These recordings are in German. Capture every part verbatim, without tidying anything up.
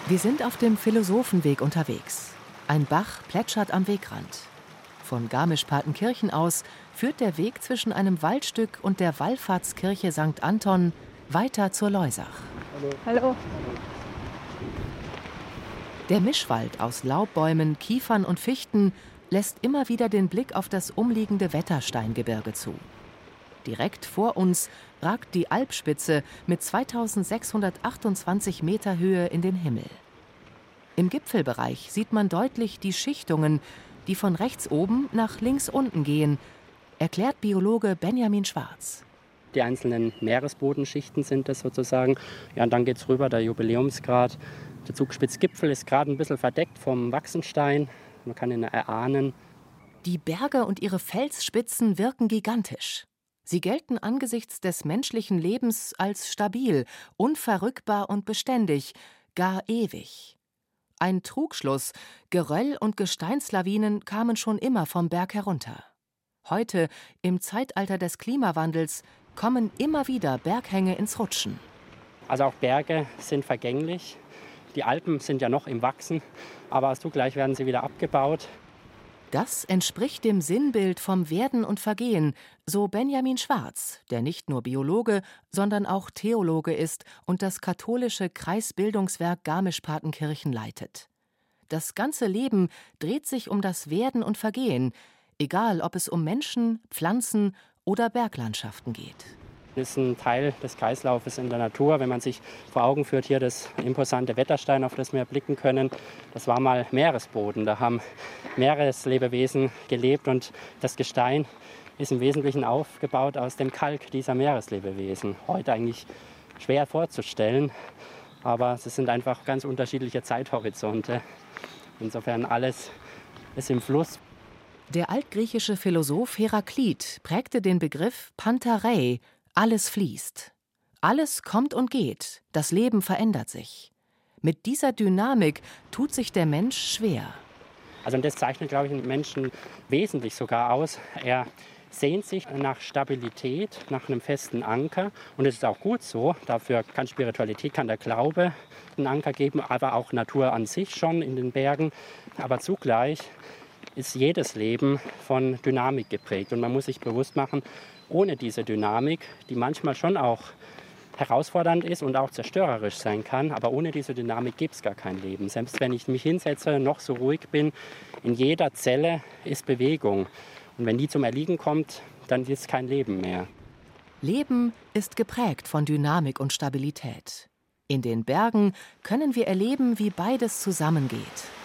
Wir sind auf dem Philosophenweg unterwegs. Ein Bach plätschert am Wegrand. Von Garmisch-Partenkirchen aus führt der Weg zwischen einem Waldstück und der Wallfahrtskirche Sankt Anton weiter zur Loisach. Hallo. Hallo. Der Mischwald aus Laubbäumen, Kiefern und Fichten lässt immer wieder den Blick auf das umliegende Wettersteingebirge zu. Direkt vor uns ragt die Alpspitze mit zweitausendsechshundertachtundzwanzig Meter Höhe in den Himmel. Im Gipfelbereich sieht man deutlich die Schichtungen, die von rechts oben nach links unten gehen, erklärt Biologe Benjamin Schwarz. Die einzelnen Meeresbodenschichten sind das sozusagen. Ja, und dann geht es rüber, der Jubiläumsgrat. Der Zugspitzgipfel ist gerade ein bisschen verdeckt vom Wachsenstein. Man kann ihn erahnen. Die Berge und ihre Felsspitzen wirken gigantisch. Sie gelten angesichts des menschlichen Lebens als stabil, unverrückbar und beständig, gar ewig. Ein Trugschluss, Geröll und Gesteinslawinen kamen schon immer vom Berg herunter. Heute, im Zeitalter des Klimawandels, kommen immer wieder Berghänge ins Rutschen. Also auch Berge sind vergänglich. Die Alpen sind ja noch im Wachsen, aber zugleich werden sie wieder abgebaut. Das entspricht dem Sinnbild vom Werden und Vergehen, so Benjamin Schwarz, der nicht nur Biologe, sondern auch Theologe ist und das katholische Kreisbildungswerk Garmisch-Partenkirchen leitet. Das ganze Leben dreht sich um das Werden und Vergehen, egal ob es um Menschen, Pflanzen oder Berglandschaften geht. Das ist ein Teil des Kreislaufes in der Natur. Wenn man sich vor Augen führt, hier das imposante Wetterstein, auf das wir blicken können, das war mal Meeresboden. Da haben Meereslebewesen gelebt und das Gestein ist im Wesentlichen aufgebaut aus dem Kalk dieser Meereslebewesen. Heute eigentlich schwer vorzustellen, aber es sind einfach ganz unterschiedliche Zeithorizonte. Insofern alles ist im Fluss. Der altgriechische Philosoph Heraklit prägte den Begriff Pantarei, alles fließt. Alles kommt und geht, das Leben verändert sich. Mit dieser Dynamik tut sich der Mensch schwer. Also das zeichnet, glaube ich, den Menschen wesentlich sogar aus. Er sehnt sich nach Stabilität, nach einem festen Anker. Und es ist auch gut so. Dafür kann Spiritualität, kann der Glaube einen Anker geben, aber auch Natur an sich schon in den Bergen. Aber zugleich ist jedes Leben von Dynamik geprägt. Und man muss sich bewusst machen, ohne diese Dynamik, die manchmal schon auch herausfordernd ist und auch zerstörerisch sein kann, aber ohne diese Dynamik gibt es gar kein Leben. Selbst wenn ich mich hinsetze, noch so ruhig bin, in jeder Zelle ist Bewegung. Und wenn die zum Erliegen kommt, dann ist es kein Leben mehr. Leben ist geprägt von Dynamik und Stabilität. In den Bergen können wir erleben, wie beides zusammengeht.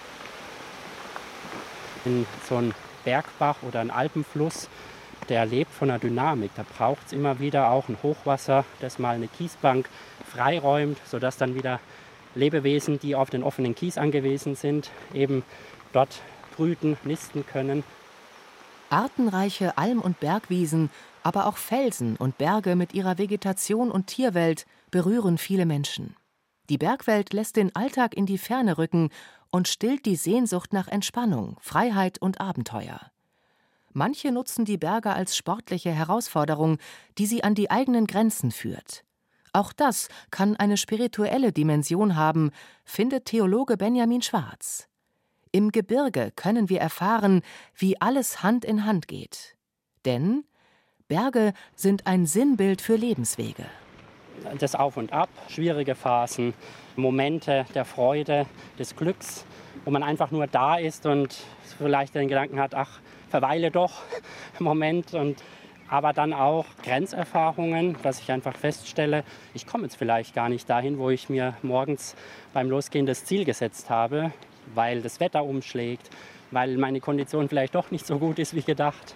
In so einem Bergbach oder ein Alpenfluss, der lebt von der Dynamik. Da braucht es immer wieder auch ein Hochwasser, das mal eine Kiesbank freiräumt, sodass dann wieder Lebewesen, die auf den offenen Kies angewiesen sind, eben dort brüten, nisten können. Artenreiche Alm- und Bergwiesen, aber auch Felsen und Berge mit ihrer Vegetation und Tierwelt berühren viele Menschen. Die Bergwelt lässt den Alltag in die Ferne rücken und stillt die Sehnsucht nach Entspannung, Freiheit und Abenteuer. Manche nutzen die Berge als sportliche Herausforderung, die sie an die eigenen Grenzen führt. Auch das kann eine spirituelle Dimension haben, findet Theologe Benjamin Schwarz. Im Gebirge können wir erfahren, wie alles Hand in Hand geht. Denn Berge sind ein Sinnbild für Lebenswege. Das Auf und Ab, schwierige Phasen, Momente der Freude, des Glücks, wo man einfach nur da ist und vielleicht den Gedanken hat, ach, verweile doch im Moment. Und, aber dann auch Grenzerfahrungen, dass ich einfach feststelle, ich komme jetzt vielleicht gar nicht dahin, wo ich mir morgens beim Losgehen das Ziel gesetzt habe, weil das Wetter umschlägt, weil meine Kondition vielleicht doch nicht so gut ist wie gedacht.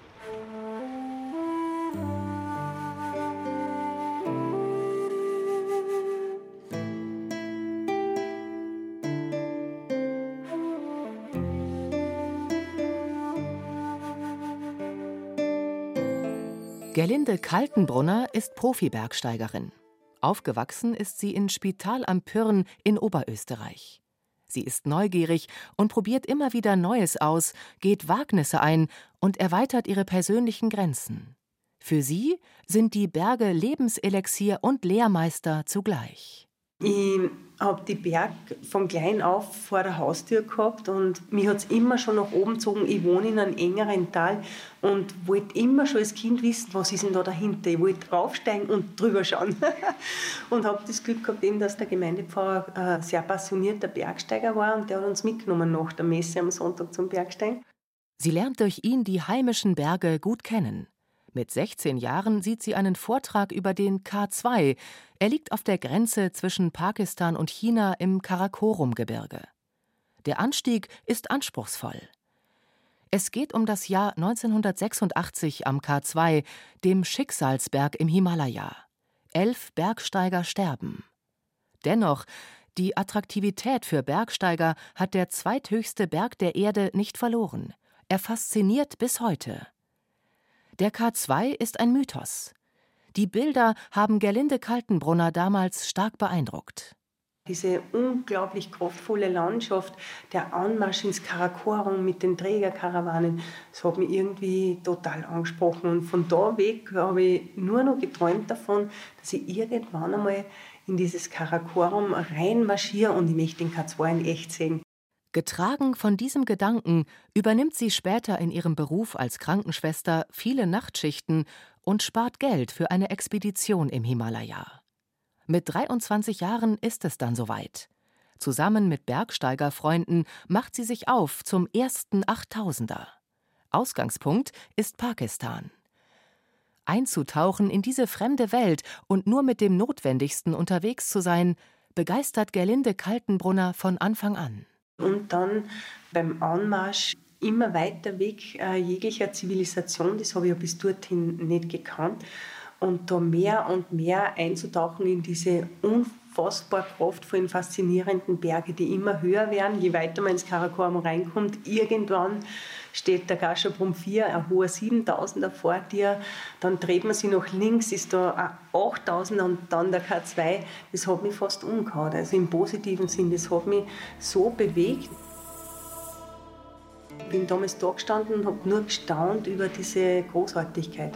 Gerlinde Kaltenbrunner ist Profi-Bergsteigerin. Aufgewachsen ist sie in Spital am Pyhrn in Oberösterreich. Sie ist neugierig und probiert immer wieder Neues aus, geht Wagnisse ein und erweitert ihre persönlichen Grenzen. Für sie sind die Berge Lebenselixier und Lehrmeister zugleich. Ich habe die Berg von klein auf vor der Haustür gehabt und mich hat es immer schon nach oben gezogen. Ich wohne in einem engeren Tal und wollte immer schon als Kind wissen, was ist denn da dahinter. Ich wollte raufsteigen und drüber schauen. Und habe das Glück gehabt, eben, dass der Gemeindepfarrer ein sehr passionierter Bergsteiger war und der hat uns mitgenommen nach der Messe am Sonntag zum Bergsteigen. Sie lernt durch ihn die heimischen Berge gut kennen. Mit sechzehn Jahren sieht sie einen Vortrag über den K zwei. Er liegt auf der Grenze zwischen Pakistan und China im Karakorum-Gebirge. Der Anstieg ist anspruchsvoll. Es geht um das Jahr neunzehnhundertsechsundachtzig am K zwei, dem Schicksalsberg im Himalaya. Elf Bergsteiger sterben. Dennoch, die Attraktivität für Bergsteiger hat der zweithöchste Berg der Erde nicht verloren. Er fasziniert bis heute. Der K zwei ist ein Mythos. Die Bilder haben Gerlinde Kaltenbrunner damals stark beeindruckt. Diese unglaublich kraftvolle Landschaft, der Anmarsch ins Karakorum mit den Trägerkarawanen, das hat mich irgendwie total angesprochen. Und von da weg habe ich nur noch geträumt davon, dass ich irgendwann einmal in dieses Karakorum reinmarschiere und ich möchte den K zwei in echt sehen. Getragen von diesem Gedanken übernimmt sie später in ihrem Beruf als Krankenschwester viele Nachtschichten und spart Geld für eine Expedition im Himalaya. Mit dreiundzwanzig Jahren ist es dann soweit. Zusammen mit Bergsteigerfreunden macht sie sich auf zum ersten Achttausender. Ausgangspunkt ist Pakistan. Einzutauchen in diese fremde Welt und nur mit dem Notwendigsten unterwegs zu sein, begeistert Gerlinde Kaltenbrunner von Anfang an. Und dann beim Anmarsch immer weiter weg äh, jeglicher Zivilisation, das habe ich ja bis dorthin nicht gekannt. Und da mehr und mehr einzutauchen in diese unfassbar kraftvollen, faszinierenden Berge, die immer höher werden, je weiter man ins Karakorum reinkommt. Irgendwann steht der Gasherbrum vier, ein hoher siebentausender vor dir. Dann dreht man sich nach links, ist da ein achttausender und dann der K zwei. Das hat mich fast umgehauen, also im positiven Sinn. Das hat mich so bewegt. Ich bin damals da gestanden und habe nur gestaunt über diese Großartigkeit.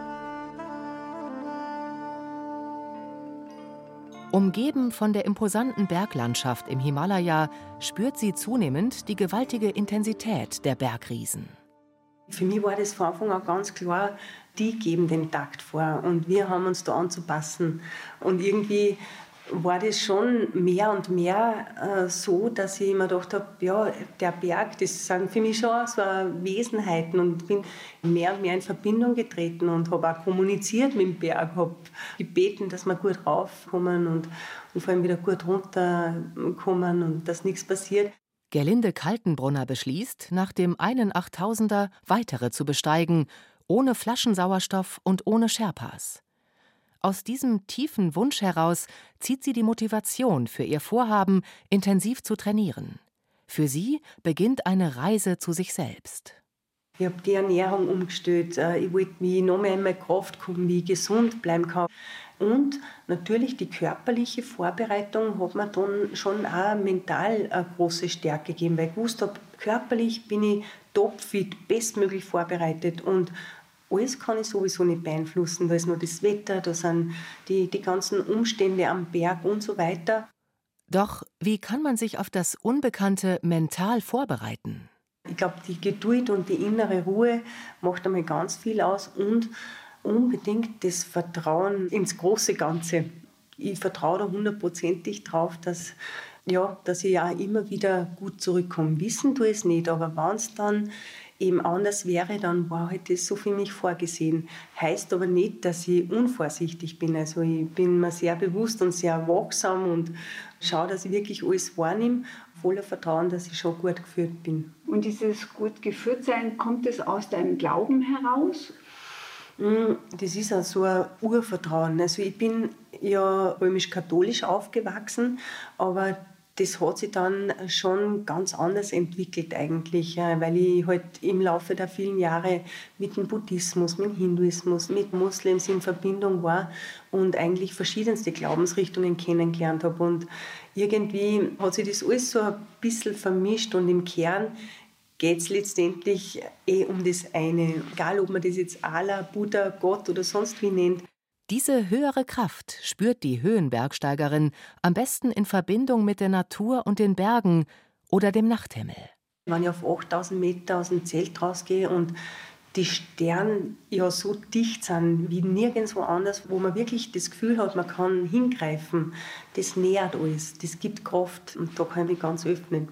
Umgeben von der imposanten Berglandschaft im Himalaya spürt sie zunehmend die gewaltige Intensität der Bergriesen. Für mich war das von Anfang an ganz klar, die geben den Takt vor und wir haben uns da anzupassen. Und irgendwie war das schon mehr und mehr äh, so, dass ich mir gedacht habe, ja, der Berg, das sind für mich schon so Wesenheiten und bin mehr und mehr in Verbindung getreten und habe auch kommuniziert mit dem Berg, habe gebeten, dass wir gut raufkommen und, und vor allem wieder gut runterkommen und dass nichts passiert. Gerlinde Kaltenbrunner beschließt, nach dem einen Achttausender weitere zu besteigen, ohne Flaschensauerstoff und ohne Sherpas. Aus diesem tiefen Wunsch heraus zieht sie die Motivation für ihr Vorhaben, intensiv zu trainieren. Für sie beginnt eine Reise zu sich selbst. Ich habe die Ernährung umgestellt. Ich wollte mich noch mehr in meine Kraft kommen, wie ich gesund bleiben kann. Und natürlich die körperliche Vorbereitung hat mir dann schon auch mental eine große Stärke gegeben, weil ich gewusst habe, körperlich bin ich topfit, bestmöglich vorbereitet und alles kann ich sowieso nicht beeinflussen. Da ist nur das Wetter, da sind die, die ganzen Umstände am Berg und so weiter. Doch wie kann man sich auf das Unbekannte mental vorbereiten? Ich glaube, die Geduld und die innere Ruhe macht einmal ganz viel aus und unbedingt das Vertrauen ins große Ganze. Ich vertraue da hundertprozentig drauf, dass, ja, dass ich auch immer wieder gut zurückkomme. Wissen tue ich es nicht, aber wenn es dann eben anders wäre, dann war halt das so für mich vorgesehen. Heißt aber nicht, dass ich unvorsichtig bin. Also ich bin mir sehr bewusst und sehr wachsam und schaue, dass ich wirklich alles wahrnehme, voller Vertrauen, dass ich schon gut geführt bin. Und dieses gut geführt sein, kommt es aus deinem Glauben heraus? Das ist auch so ein Urvertrauen. Also ich bin ja römisch-katholisch aufgewachsen, aber das hat sich dann schon ganz anders entwickelt eigentlich, weil ich halt im Laufe der vielen Jahre mit dem Buddhismus, mit dem Hinduismus, mit Moslems in Verbindung war und eigentlich verschiedenste Glaubensrichtungen kennengelernt habe. Und irgendwie hat sich das alles so ein bisschen vermischt und im Kern geht es letztendlich eh um das eine. Egal, ob man das jetzt Allah, Buddha, Gott oder sonst wie nennt. Diese höhere Kraft spürt die Höhenbergsteigerin am besten in Verbindung mit der Natur und den Bergen oder dem Nachthimmel. Wenn ich auf achttausend Meter aus dem Zelt rausgehe und die Sterne ja so dicht sind wie nirgendwo anders, wo man wirklich das Gefühl hat, man kann hingreifen, das nährt alles, das gibt Kraft und da kann ich mich ganz öffnen.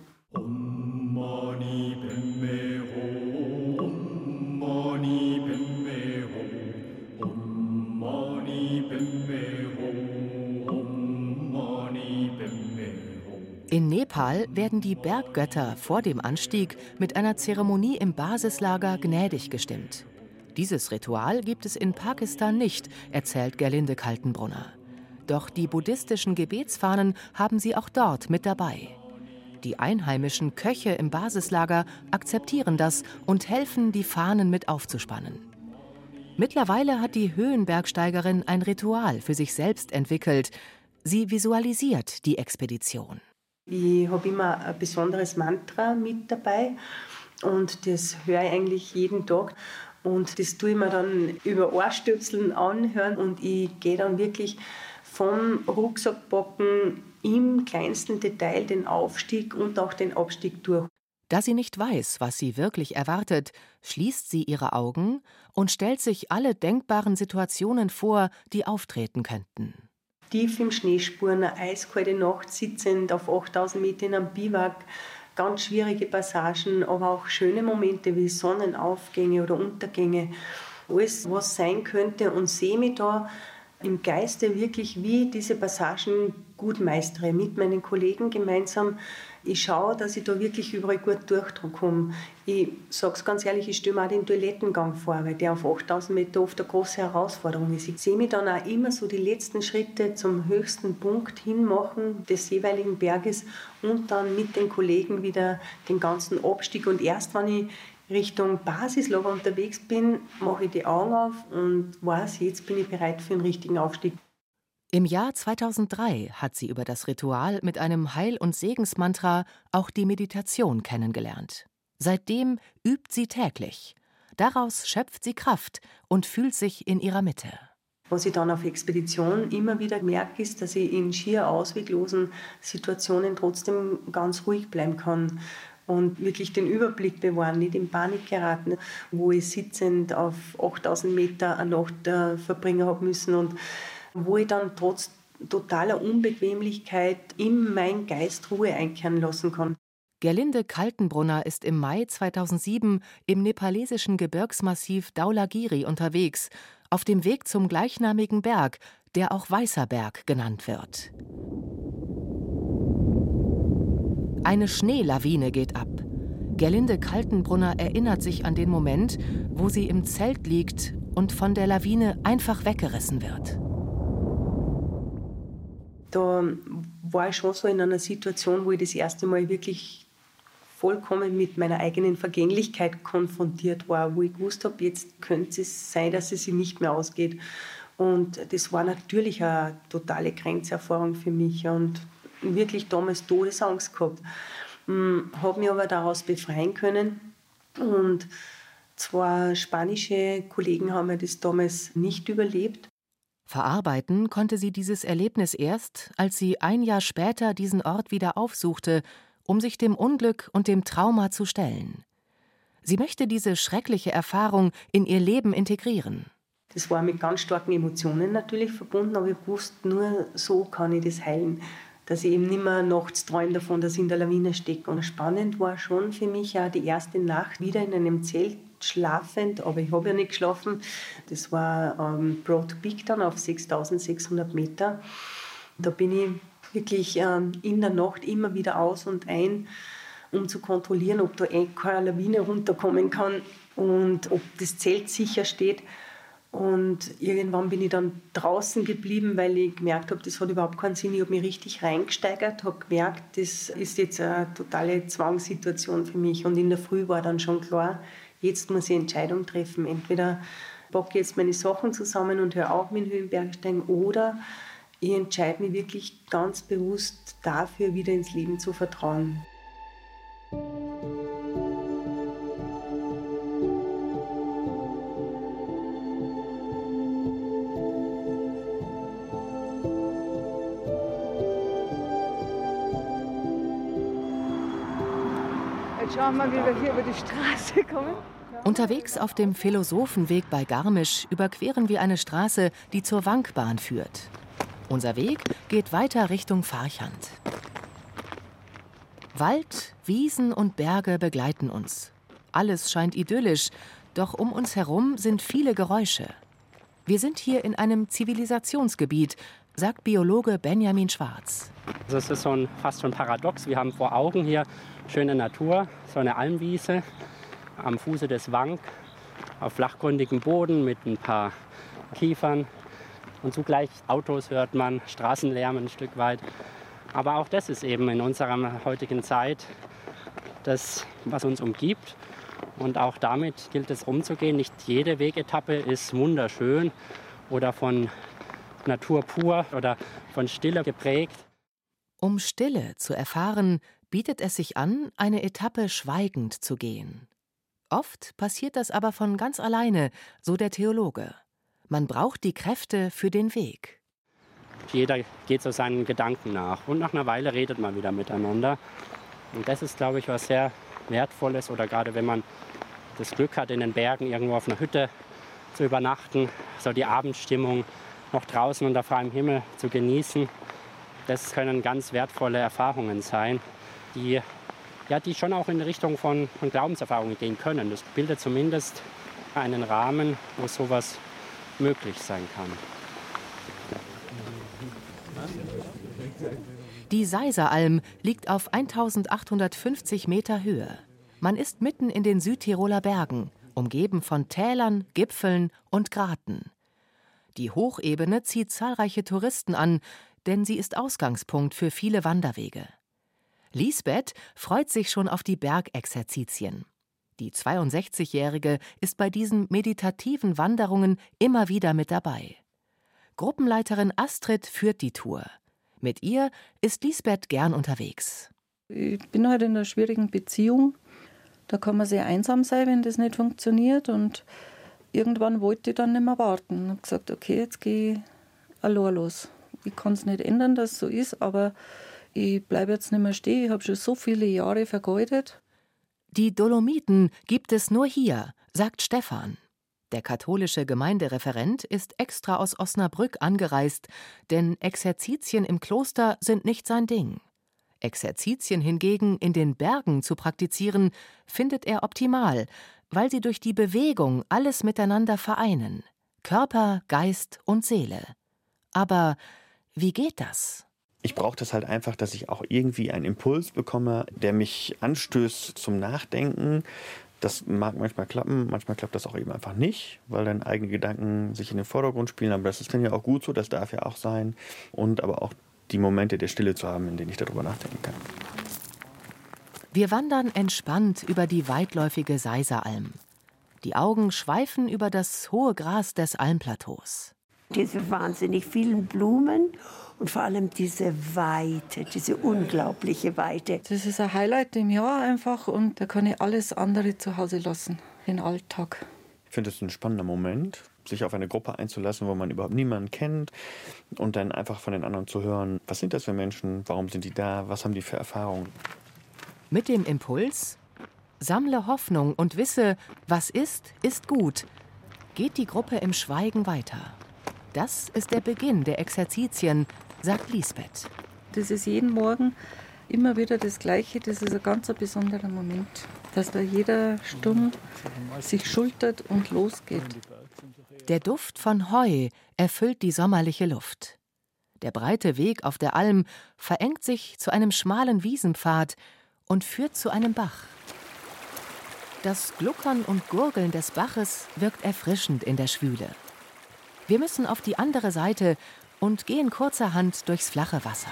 Om Mani Padme Hum, Om Mani Padme Hum, Om Mani Padme Hum, Om Mani Padme Hum. In Nepal werden die Berggötter vor dem Anstieg mit einer Zeremonie im Basislager gnädig gestimmt. Dieses Ritual gibt es in Pakistan nicht, erzählt Gerlinde Kaltenbrunner. Doch die buddhistischen Gebetsfahnen haben sie auch dort mit dabei. Die einheimischen Köche im Basislager akzeptieren das und helfen, die Fahnen mit aufzuspannen. Mittlerweile hat die Höhenbergsteigerin ein Ritual für sich selbst entwickelt. Sie visualisiert die Expedition. Ich habe immer ein besonderes Mantra mit dabei und das höre ich eigentlich jeden Tag. Und das tue ich mir dann über Ohrstöpseln anhören und ich gehe dann wirklich vom Rucksackpacken im kleinsten Detail den Aufstieg und auch den Abstieg durch. Da sie nicht weiß, was sie wirklich erwartet, schließt sie ihre Augen und stellt sich alle denkbaren Situationen vor, die auftreten könnten. Tief im Schneespur, eine eiskalte Nacht sitzend auf achttausend Meter in einem Biwak, ganz schwierige Passagen, aber auch schöne Momente wie Sonnenaufgänge oder Untergänge. Alles, was sein könnte, und sehe mich da im Geiste wirklich, wie diese Passagen gut meistere, mit meinen Kollegen gemeinsam. Ich schaue, dass ich da wirklich überall gut durchkomme. Ich sage es ganz ehrlich, ich stelle mir auch den Toilettengang vor, weil der auf achttausend Meter oft eine große Herausforderung ist. Ich sehe mich dann auch immer so die letzten Schritte zum höchsten Punkt hinmachen des jeweiligen Berges und dann mit den Kollegen wieder den ganzen Abstieg. Und erst wenn ich Richtung Basislager unterwegs bin, mache ich die Augen auf und weiß, jetzt bin ich bereit für den richtigen Aufstieg. Im Jahr zweitausenddrei hat sie über das Ritual mit einem Heil- und Segensmantra auch die Meditation kennengelernt. Seitdem übt sie täglich. Daraus schöpft sie Kraft und fühlt sich in ihrer Mitte. Was ich dann auf Expedition immer wieder merke, ist, dass ich in schier ausweglosen Situationen trotzdem ganz ruhig bleiben kann und wirklich den Überblick bewahren, nicht in Panik geraten, wo ich sitzend auf achttausend Meter eine Nacht äh, verbringen habe müssen und wo ich dann trotz totaler Unbequemlichkeit in meinen Geist Ruhe einkehren lassen kann. Gerlinde Kaltenbrunner ist im Mai zweitausendsieben im nepalesischen Gebirgsmassiv Dhaulagiri unterwegs, auf dem Weg zum gleichnamigen Berg, der auch Weißer Berg genannt wird. Eine Schneelawine geht ab. Gerlinde Kaltenbrunner erinnert sich an den Moment, wo sie im Zelt liegt und von der Lawine einfach weggerissen wird. Da war ich schon so in einer Situation, wo ich das erste Mal wirklich vollkommen mit meiner eigenen Vergänglichkeit konfrontiert war, wo ich gewusst habe, jetzt könnte es sein, dass es sich nicht mehr ausgeht. Und das war natürlich eine totale Grenzerfahrung für mich und wirklich damals Todesangst gehabt. Habe mich aber daraus befreien können und zwei spanische Kollegen haben mir das damals nicht überlebt. Verarbeiten konnte sie dieses Erlebnis erst, als sie ein Jahr später diesen Ort wieder aufsuchte, um sich dem Unglück und dem Trauma zu stellen. Sie möchte diese schreckliche Erfahrung in ihr Leben integrieren. Das war mit ganz starken Emotionen natürlich verbunden, aber ich wusste, nur so kann ich das heilen. Dass ich eben nicht mehr nachts träume davon, dass ich in der Lawine stecke. Und spannend war schon für mich auch die erste Nacht wieder in einem Zelt schlafend, aber ich habe ja nicht geschlafen. Das war ähm, Broad Peak dann auf sechstausendsechshundert Meter. Da bin ich wirklich ähm, in der Nacht immer wieder aus und ein, um zu kontrollieren, ob da eh keine Lawine runterkommen kann und ob das Zelt sicher steht. Und irgendwann bin ich dann draußen geblieben, weil ich gemerkt habe, das hat überhaupt keinen Sinn. Ich habe mich richtig reingesteigert, habe gemerkt, das ist jetzt eine totale Zwangssituation für mich. Und in der Früh war dann schon klar, jetzt muss ich eine Entscheidung treffen. Entweder packe ich jetzt meine Sachen zusammen und höre auf mit dem Höhenbergsteigen oder ich entscheide mich wirklich ganz bewusst dafür, wieder ins Leben zu vertrauen. Jetzt schauen wir, wie wir hier über die Straße kommen. Unterwegs auf dem Philosophenweg bei Garmisch überqueren wir eine Straße, die zur Wangbahn führt. Unser Weg geht weiter Richtung Farchant. Wald, Wiesen und Berge begleiten uns. Alles scheint idyllisch, doch um uns herum sind viele Geräusche. Wir sind hier in einem Zivilisationsgebiet, sagt Biologe Benjamin Schwarz. Also es ist so ein, fast schon paradox. Wir haben vor Augen hier schöne Natur, so eine Almwiese am Fuße des Wank, auf flachgründigem Boden mit ein paar Kiefern. Und zugleich Autos hört man, Straßenlärm ein Stück weit. Aber auch das ist eben in unserer heutigen Zeit das, was uns umgibt. Und auch damit gilt es umzugehen. Nicht jede Wegetappe ist wunderschön oder von Natur pur oder von Stille geprägt. Um Stille zu erfahren, bietet es sich an, eine Etappe schweigend zu gehen. Oft passiert das aber von ganz alleine, so der Theologe. Man braucht die Kräfte für den Weg. Jeder geht so seinen Gedanken nach und nach einer Weile redet man wieder miteinander. Und das ist, glaube ich, was sehr Wertvolles. Oder gerade wenn man das Glück hat, in den Bergen irgendwo auf einer Hütte zu übernachten, so die Abendstimmung noch draußen unter freiem Himmel zu genießen. Das können ganz wertvolle Erfahrungen sein, die, ja, die schon auch in Richtung von, von Glaubenserfahrungen gehen können. Das bildet zumindest einen Rahmen, wo sowas möglich sein kann. Die Seiseralm liegt auf eintausendachthundertfünfzig Meter Höhe. Man ist mitten in den Südtiroler Bergen, umgeben von Tälern, Gipfeln und Graten. Die Hochebene zieht zahlreiche Touristen an, denn sie ist Ausgangspunkt für viele Wanderwege. Lisbeth freut sich schon auf die Bergexerzitien. Die zweiundsechzigjährige ist bei diesen meditativen Wanderungen immer wieder mit dabei. Gruppenleiterin Astrid führt die Tour. Mit ihr ist Lisbeth gern unterwegs. Ich bin halt in einer schwierigen Beziehung. Da kann man sehr einsam sein, wenn das nicht funktioniert. Und irgendwann wollte ich dann nicht mehr warten. Ich habe gesagt, okay, jetzt gehe ich allein los. Ich kann es nicht ändern, dass es so ist, aber ich bleibe jetzt nicht mehr stehen. Ich habe schon so viele Jahre vergeudet. Die Dolomiten gibt es nur hier, sagt Stefan. Der katholische Gemeindereferent ist extra aus Osnabrück angereist, denn Exerzitien im Kloster sind nicht sein Ding. Exerzitien hingegen in den Bergen zu praktizieren, findet er optimal, weil sie durch die Bewegung alles miteinander vereinen. Körper, Geist und Seele. Aber wie geht das? Ich brauche das halt einfach, dass ich auch irgendwie einen Impuls bekomme, der mich anstößt zum Nachdenken. Das mag manchmal klappen, manchmal klappt das auch eben einfach nicht, weil dann eigene Gedanken sich in den Vordergrund spielen. Aber das ist dann ja auch gut so, das darf ja auch sein. Und aber auch die Momente der Stille zu haben, in denen ich darüber nachdenken kann. Wir wandern entspannt über die weitläufige Seiseralm. Die Augen schweifen über das hohe Gras des Almplateaus. Diese wahnsinnig vielen Blumen und vor allem diese Weite, diese unglaubliche Weite. Das ist ein Highlight im Jahr einfach und da kann ich alles andere zu Hause lassen, den Alltag. Ich finde es ein spannender Moment, sich auf eine Gruppe einzulassen, wo man überhaupt niemanden kennt und dann einfach von den anderen zu hören, was sind das für Menschen, warum sind die da, was haben die für Erfahrungen. Mit dem Impuls, sammle Hoffnung und wisse, was ist, ist gut, geht die Gruppe im Schweigen weiter. Das ist der Beginn der Exerzitien, sagt Lisbeth. Das ist jeden Morgen immer wieder das Gleiche. Das ist ein ganz besonderer Moment, dass da jeder stumm sich schultert und losgeht. Der Duft von Heu erfüllt die sommerliche Luft. Der breite Weg auf der Alm verengt sich zu einem schmalen Wiesenpfad und führt zu einem Bach. Das Gluckern und Gurgeln des Baches wirkt erfrischend in der Schwüle. Wir müssen auf die andere Seite und gehen kurzerhand durchs flache Wasser.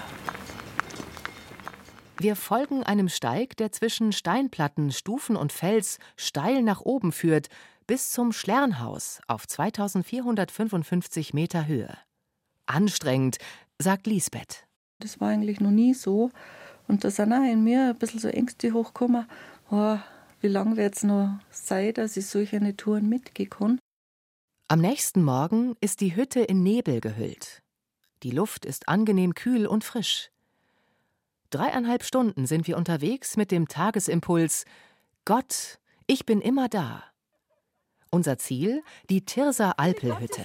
Wir folgen einem Steig, der zwischen Steinplatten, Stufen und Fels steil nach oben führt, bis zum Schlernhaus auf zweitausendvierhundertfünfundfünfzig Meter Höhe. Anstrengend, sagt Lisbeth. Das war eigentlich noch nie so. Und da sind auch in mir ein bisschen so Ängste hochgekommen. Oh, wie lange wird es noch sein, dass ich solche Touren mitgehen kann? Am nächsten Morgen ist die Hütte in Nebel gehüllt. Die Luft ist angenehm kühl und frisch. Dreieinhalb Stunden sind wir unterwegs mit dem Tagesimpuls, Gott, ich bin immer da. Unser Ziel, die Tirser Alpelhütte.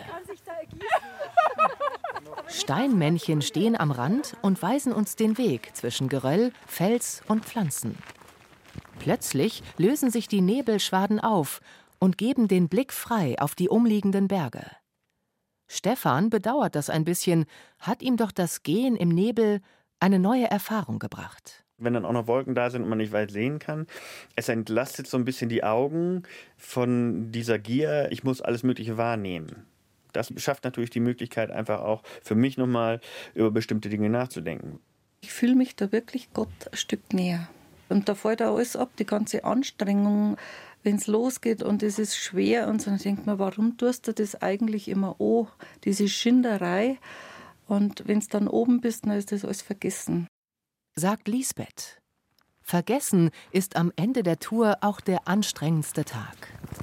Steinmännchen stehen am Rand und weisen uns den Weg zwischen Geröll, Fels und Pflanzen. Plötzlich lösen sich die Nebelschwaden auf und geben den Blick frei auf die umliegenden Berge. Stefan bedauert das ein bisschen, hat ihm doch das Gehen im Nebel eine neue Erfahrung gebracht. Wenn dann auch noch Wolken da sind und man nicht weit sehen kann, es entlastet so ein bisschen die Augen von dieser Gier, ich muss alles Mögliche wahrnehmen. Das schafft natürlich die Möglichkeit, einfach auch für mich nochmal über bestimmte Dinge nachzudenken. Ich fühle mich da wirklich Gott ein Stück näher. Und da fällt auch alles ab, die ganze Anstrengung, wenn es losgeht und es ist schwer. Und so, dann denkt man, warum tust du das eigentlich immer an, diese Schinderei? Und wenn es dann oben bist, dann ist das alles vergessen. Sagt Lisbeth. Vergessen ist am Ende der Tour auch der anstrengendste Tag.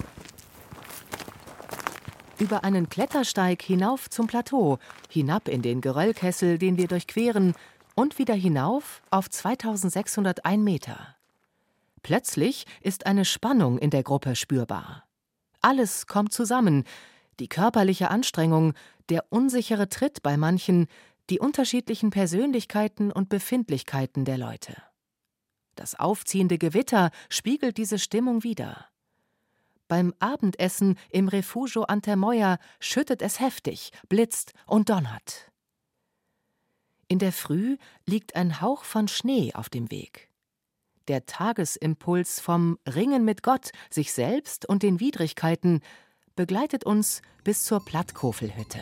Über einen Klettersteig hinauf zum Plateau, hinab in den Geröllkessel, den wir durchqueren, und wieder hinauf auf zweitausendsechshunderteins Meter. Plötzlich ist eine Spannung in der Gruppe spürbar. Alles kommt zusammen. Die körperliche Anstrengung, der unsichere Tritt bei manchen, die unterschiedlichen Persönlichkeiten und Befindlichkeiten der Leute. Das aufziehende Gewitter spiegelt diese Stimmung wider. Beim Abendessen im Refugio Antermoya schüttet es heftig, blitzt und donnert. In der Früh liegt ein Hauch von Schnee auf dem Weg. Der Tagesimpuls vom Ringen mit Gott, sich selbst und den Widrigkeiten begleitet uns bis zur Plattkofelhütte.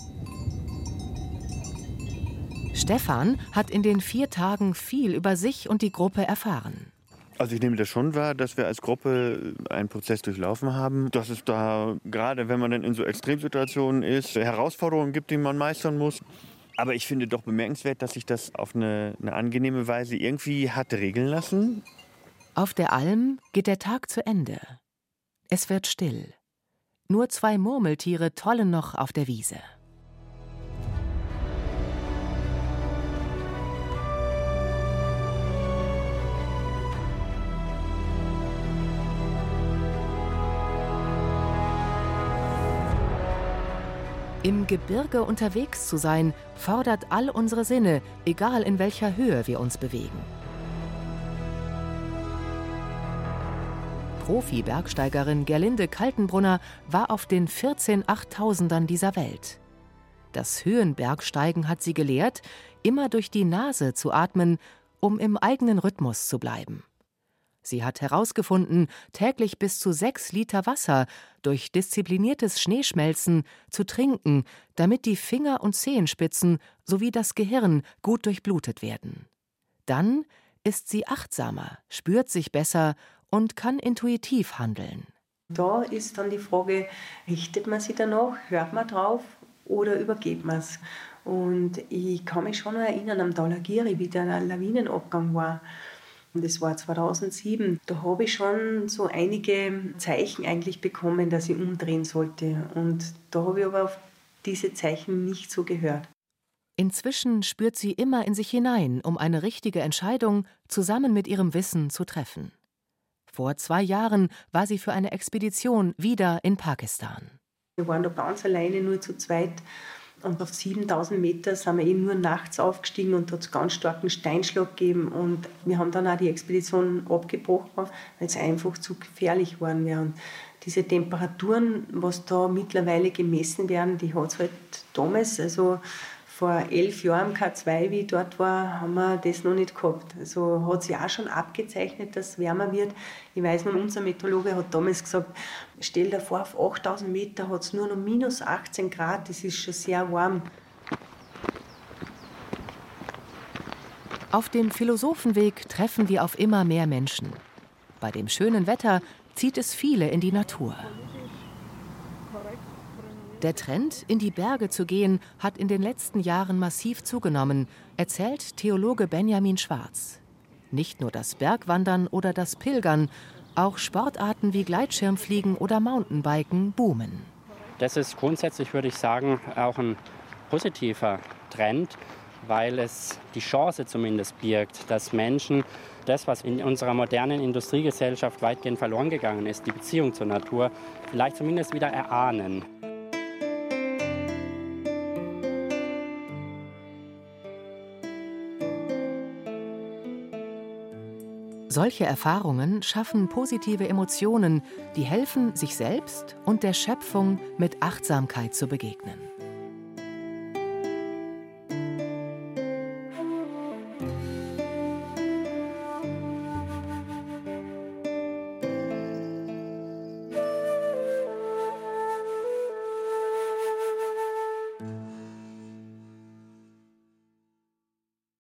Stefan hat in den vier Tagen viel über sich und die Gruppe erfahren. Also ich nehme das schon wahr, dass wir als Gruppe einen Prozess durchlaufen haben, dass es da, gerade wenn man dann in so Extremsituationen ist, Herausforderungen gibt, die man meistern muss. Aber ich finde doch bemerkenswert, dass sich das auf eine, eine angenehme Weise irgendwie hat regeln lassen. Auf der Alm geht der Tag zu Ende. Es wird still. Nur zwei Murmeltiere tollen noch auf der Wiese. Im Gebirge unterwegs zu sein, fordert all unsere Sinne, egal in welcher Höhe wir uns bewegen. Profi-Bergsteigerin Gerlinde Kaltenbrunner war auf den vierzehn Achttausendern dieser Welt. Das Höhenbergsteigen hat sie gelehrt, immer durch die Nase zu atmen, um im eigenen Rhythmus zu bleiben. Sie hat herausgefunden, täglich bis zu sechs Liter Wasser durch diszipliniertes Schneeschmelzen zu trinken, damit die Finger- und Zehenspitzen sowie das Gehirn gut durchblutet werden. Dann ist sie achtsamer, spürt sich besser und kann intuitiv handeln. Da ist dann die Frage, richtet man sich danach, hört man drauf oder übergeht man es? Und ich kann mich schon noch erinnern am Dhaulagiri, wie der Lawinenabgang war. Das war zweitausendsieben. Da habe ich schon so einige Zeichen eigentlich bekommen, dass ich umdrehen sollte. Und da habe ich aber auf diese Zeichen nicht so gehört. Inzwischen spürt sie immer in sich hinein, um eine richtige Entscheidung zusammen mit ihrem Wissen zu treffen. Vor zwei Jahren war sie für eine Expedition wieder in Pakistan. Wir waren da ganz alleine, nur zu zweit. Und auf siebentausend Meter sind wir eh nur nachts aufgestiegen und da hat es ganz starken Steinschlag gegeben. Und wir haben dann auch die Expedition abgebrochen, weil es einfach zu gefährlich geworden wäre. Und diese Temperaturen, was da mittlerweile gemessen werden, die hat es halt damals, also vor elf Jahren K zwei, wie ich dort war, haben wir das noch nicht gehabt. Also hat sich auch schon abgezeichnet, dass es wärmer wird. Ich weiß noch, unser Meteorologe hat damals gesagt, stell dir vor, auf achttausend Meter hat es nur noch minus achtzehn Grad, das ist schon sehr warm. Auf dem Philosophenweg treffen wir auf immer mehr Menschen. Bei dem schönen Wetter zieht es viele in die Natur. Der Trend, in die Berge zu gehen, hat in den letzten Jahren massiv zugenommen, erzählt Theologe Benjamin Schwarz. Nicht nur das Bergwandern oder das Pilgern, auch Sportarten wie Gleitschirmfliegen oder Mountainbiken boomen. Das ist grundsätzlich, würde ich sagen, auch ein positiver Trend, weil es die Chance zumindest birgt, dass Menschen das, was in unserer modernen Industriegesellschaft weitgehend verloren gegangen ist, die Beziehung zur Natur, vielleicht zumindest wieder erahnen. Solche Erfahrungen schaffen positive Emotionen, die helfen, sich selbst und der Schöpfung mit Achtsamkeit zu begegnen.